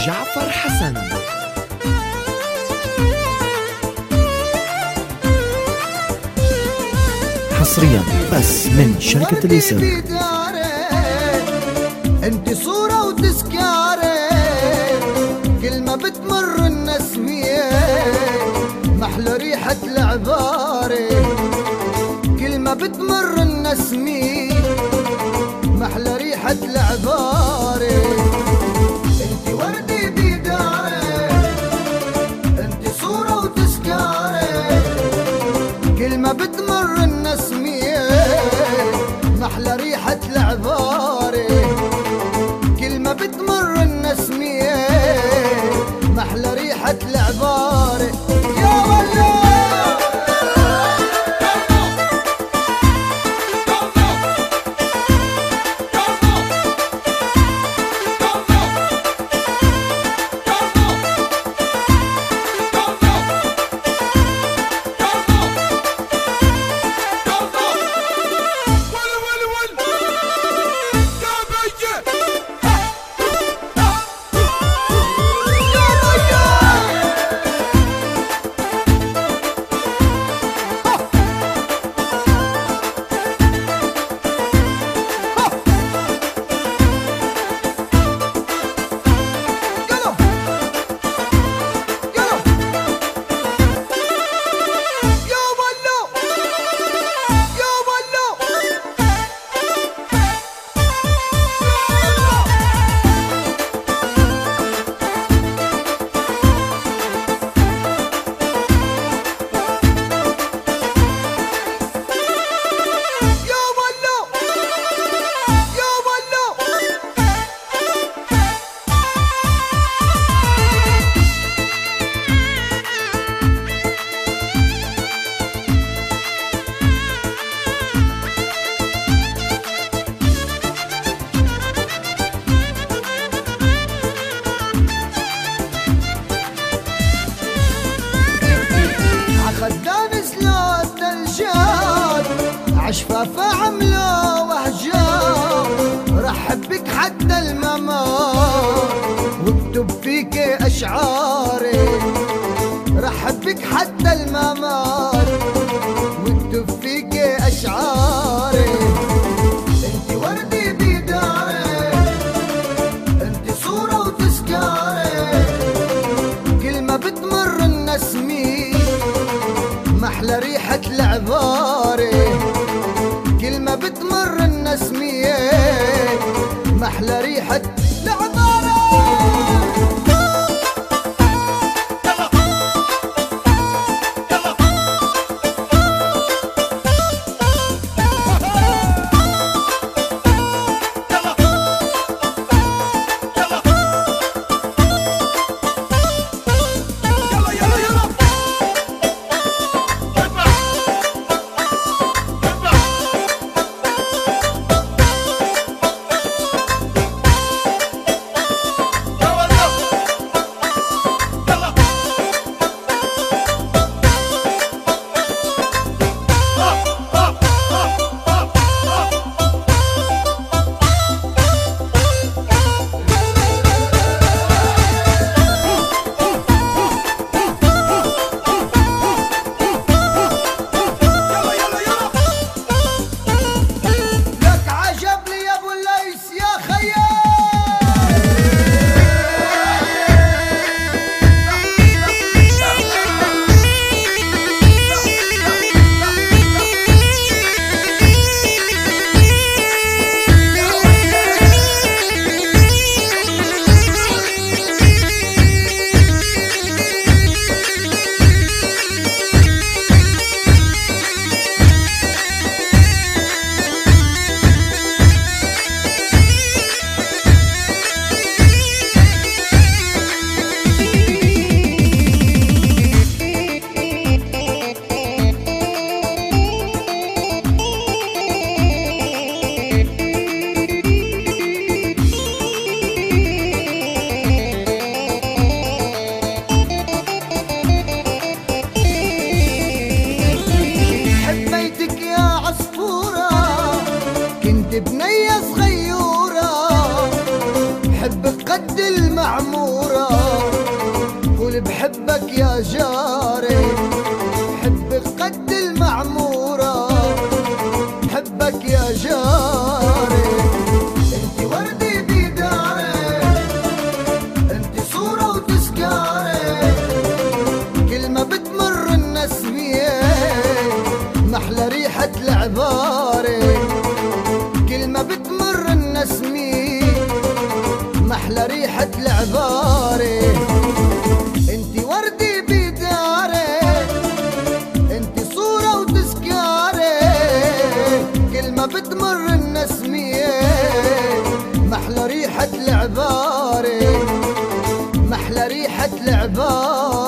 جعفر حسن. حصريا بس من شركة اليسر. انت صورة وتذكاري، كل ما بتمر النسمية محلى ريحة العباري، كل ما بتمر النسمية محلى ريحة العباري. انت وردي بيداري، انت صورة وتذكاري، كل ما بتمر النسمية محلى ريحة العباري، كل ما بتمر النسمية محلى ريحة العباري. يا ولا خدام سلوت الجاد عشفافة عملة وهجان، رحب بك حتى الممات واكتب فيك أشعاري، رحب بك حتى الممات واكتب فيك أشعاري. انت وردي بيداري، انت صورة وتذكاري، كل ما بتمر النسمي محلى ريحة العباري، كل ما بتمر النسمية محلى ريحة العباري. ريحة العباد